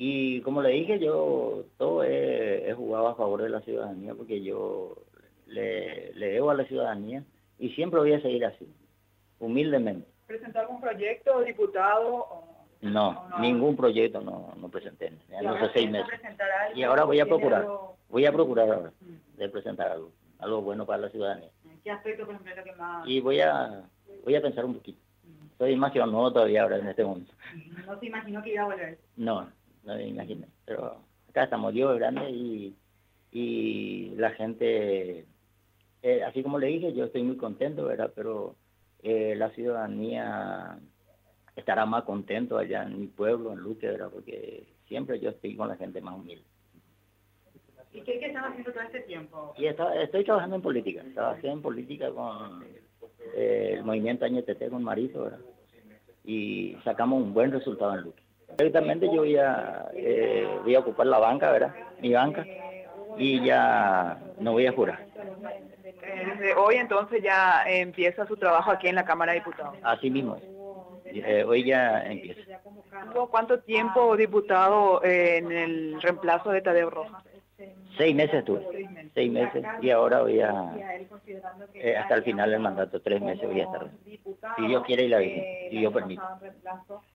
Y como le dije, yo todo he jugado a favor de la ciudadanía porque yo le debo a la ciudadanía y siempre voy a seguir así, humildemente. ¿Presentó algún proyecto, diputado? No, ¿O no? ningún proyecto no presenté, ya no sé 6 meses. Algo, Y ahora voy a procurar ahora Mm. de presentar algo bueno para la ciudadanía. ¿Qué aspecto, por ejemplo, es lo que más...? Y voy a pensar un poquito. Soy más que no todavía ahora en este momento. ¿No se imaginó que iba a volver? No me imaginé, pero acá estamos Dios grande y la gente, así como le dije, yo estoy muy contento, ¿verdad? Pero la ciudadanía estará más contento allá en mi pueblo, en Luque, ¿verdad? Porque siempre yo estoy con la gente más humilde. ¿Y qué estaba haciendo todo este tiempo? Y estoy trabajando en política, trabajé en política con el movimiento Añetete con Marito, ¿verdad? Y sacamos un buen resultado en Luque. Directamente yo voy a ocupar la banca, ¿verdad? Mi banca, y ya no voy a jurar. Desde hoy entonces ya empieza su trabajo aquí en la Cámara de Diputados. Así mismo es. Hoy ya empieza. ¿Tuvo cuánto tiempo diputado en el reemplazo de Tadeo Rojas? 6 meses estuve, 6 meses, y ahora voy hasta el final del mandato, 3 meses voy a estar. Si Dios quiere y la Virgen, si Dios permite.